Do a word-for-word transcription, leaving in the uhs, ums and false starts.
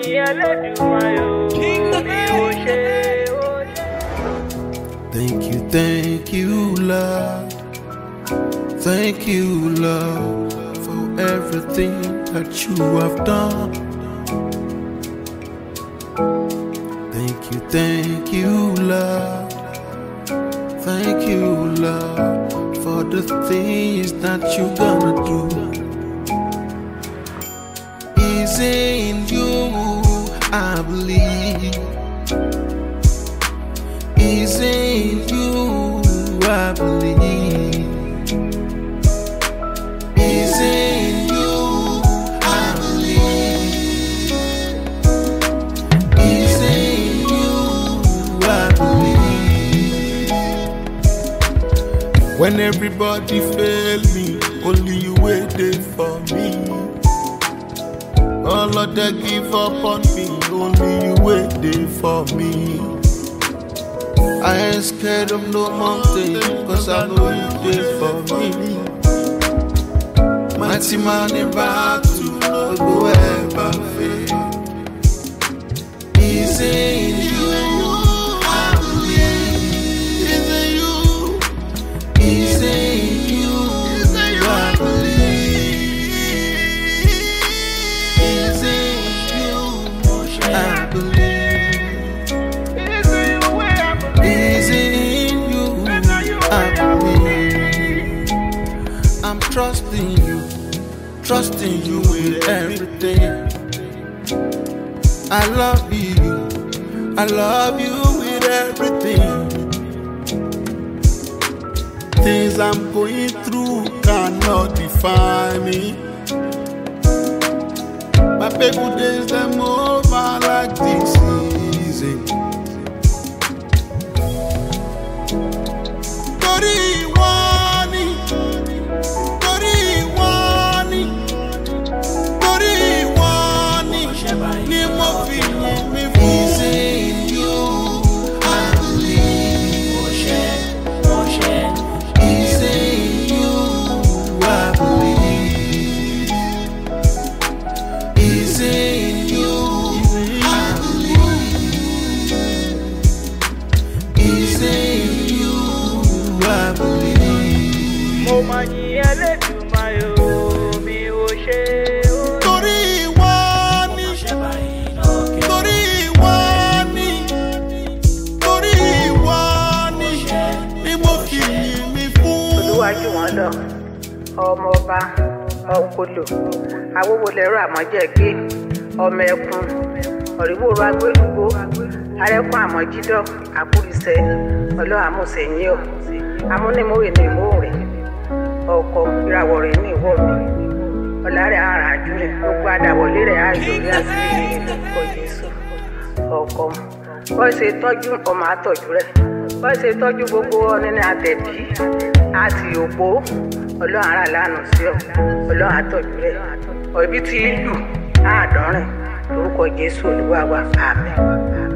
Thank you, thank you, Lord. Thank you, Lord, for everything that you have done. Thank you, thank you, Lord. Thank you, Lord, for the things that you're gonna do. It's in you I believe. It's in you I believe. It's in you I believe. It's in you I believe. When everybody failed me, only you waited for me. All of them give up on me, only you waited for me. I ain't scared of no mountain, cause I know you did for me. Mighty man in battle, no go ever fail. It's in you I believe. It's in you. It's in you I believe. It's in you I believe. I'm trusting you, trusting you with everything. I love you, I love you with everything. Things I'm going through cannot define me. My people days them over like this easy. ọmọ ọba ọkọlò awówolẹrọ àmọjẹgbé ọmọ ẹkùn ọrìwòrò agbélúgbó arẹkùn àmọjídọ àkúrìsẹ ọlọ́àmùsẹ̀yìn amúnímọ̀wé ní ìmọ̀wé ọkọ̀ ìràwọ̀ rẹ̀ ní ìwọ̀ mi ọ̀làrẹ̀ àràjù rẹ̀ gbogbo àdàwọlé rẹ̀ ayọ̀ rí àti ìrìnkọ̀ Jésù ọkọ̀ bọ́ ṣe tọ́jú ọmọ àtọ̀jú rẹ̀ bọ́ ṣe tọ́jú gbogbo ọ̀nìní àtẹ̀bí àti òpó ọlọ́run ara lánàá sí ọ ọlọ́run àtọ̀jú rẹ̀ ọ̀bí tí lù àádọ́rin lórúkọ Jésù Olúwa wa àmín.